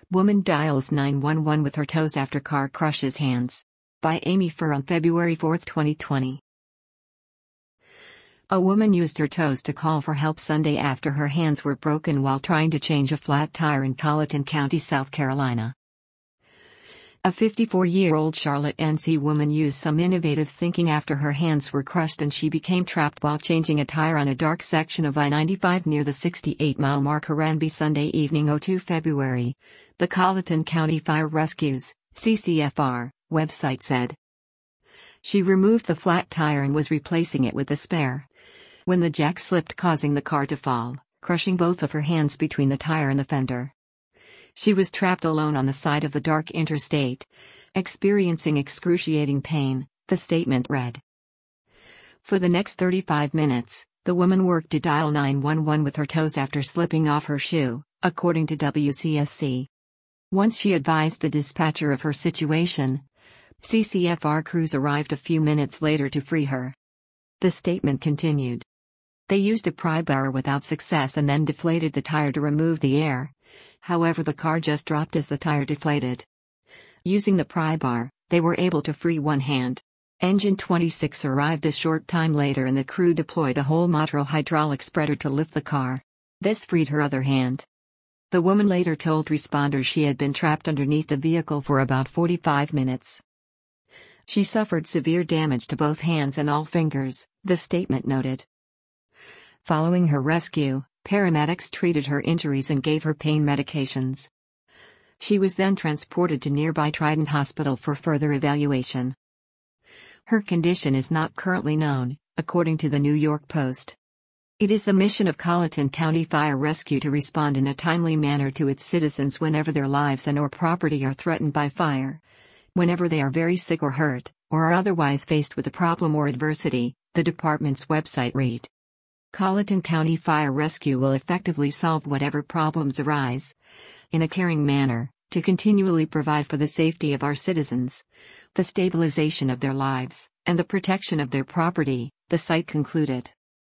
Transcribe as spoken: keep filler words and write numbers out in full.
Woman dials nine one one with her toes after car crushes hands. By Amy Furr on February fourth, twenty twenty. A woman used her toes to call for help Sunday after her hands were broken while trying to change a flat tire in Colleton County, South Carolina. A fifty-four-year-old Charlotte, N C woman used some innovative thinking after her hands were crushed and she became trapped while changing a tire on a dark section of I ninety-five near the sixty-eight mile mark Haranby Sunday evening, oh two February, the Colleton County Fire Rescue's C C F R website said. She removed the flat tire and was replacing it with a spare, when the jack slipped, causing the car to fall, crushing both of her hands between the tire and the fender. She was trapped alone on the side of the dark interstate, experiencing excruciating pain, the statement read. For the next thirty-five minutes, the woman worked to dial nine one one with her toes after slipping off her shoe, according to W C S C. Once she advised the dispatcher of her situation, C C F R crews arrived a few minutes later to free her. The statement continued. They used a pry bar without success and then deflated the tire to remove the air. However, the car just dropped as the tire deflated. Using the pry bar, they were able to free one hand. Engine twenty-six arrived a short time later and the crew deployed a whole Motro hydraulic spreader to lift the car. This freed her other hand. The woman later told responders she had been trapped underneath the vehicle for about forty-five minutes. She suffered severe damage to both hands and all fingers, the statement noted. Following her rescue, paramedics treated her injuries and gave her pain medications. She was then transported to nearby Trident Hospital for further evaluation. Her condition is not currently known, according to the New York Post. It is the mission of Colleton County Fire Rescue to respond in a timely manner to its citizens whenever their lives and or property are threatened by fire, whenever they are very sick or hurt, or are otherwise faced with a problem or adversity, the department's website read. Colleton County Fire Rescue will effectively solve whatever problems arise, in a caring manner, to continually provide for the safety of our citizens, the stabilization of their lives, and the protection of their property, the site concluded.